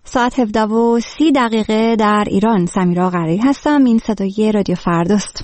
ساعت 17:30 در ایران. سمیرا قرایی هستم. این صدای رادیو فرداست.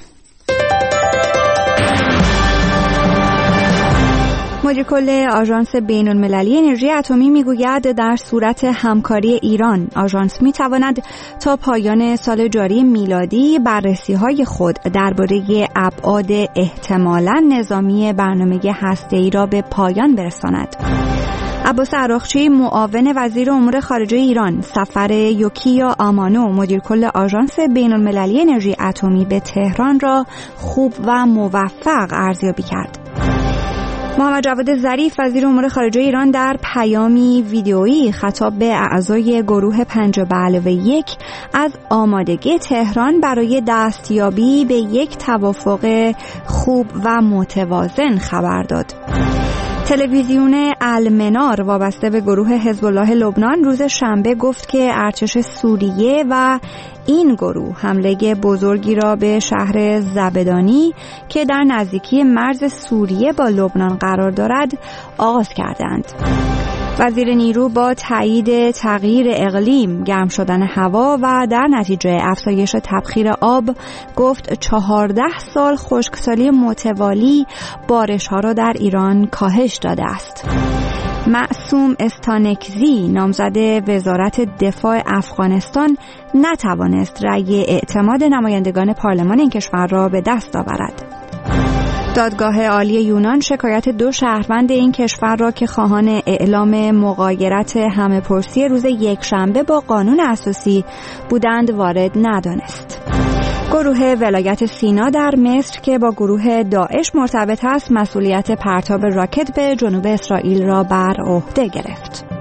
مدیر کل آژانس بین‌المللی انرژی اتمی میگوید در صورت همکاری ایران، آژانس میتواند تا پایان سال جاری میلادی بررسی‌های خود درباره ابعاد احتمالاً نظامی برنامه هسته‌ای را به پایان برساند. عباس عراقچی، معاون وزیر امور خارجه ایران، سفر یوکیا آمانو، مدیر کل آژانس بین‌المللی انرژی اتمی به تهران را خوب و موفق ارزیابی کرد. محمد جواد ظریف، وزیر امور خارجه ایران، در پیامی ویدئویی خطاب به اعضای گروه 5+1 از آمادگی تهران برای دستیابی به یک توافق خوب و متوازن خبر داد. تلویزیون المنار وابسته به گروه حزب الله لبنان روز شنبه گفت که ارتش سوریه و این گروه حمله بزرگی را به شهر زبدانی که در نزدیکی مرز سوریه با لبنان قرار دارد آغاز کردند. وزیر نیرو با تایید تغییر اقلیم، گرم شدن هوا و در نتیجه افزایش تبخیر آب گفت 14 سال خشکسالی متوالی بارش‌ها را در ایران کاهش داده است. معصوم استانکزی، نامزد وزارت دفاع افغانستان، نتوانست رأی اعتماد نمایندگان پارلمان این کشور را به دست آورد. دادگاه عالی یونان شکایت 2 شهروند این کشور را که خواهان اعلام مغایرت همه‌پرسی روز یکشنبه با قانون اساسی بودند وارد ندانست. گروه ولایت سینا در مصر که با گروه داعش مرتبط است، مسئولیت پرتاب راکت به جنوب اسرائیل را بر عهده گرفت.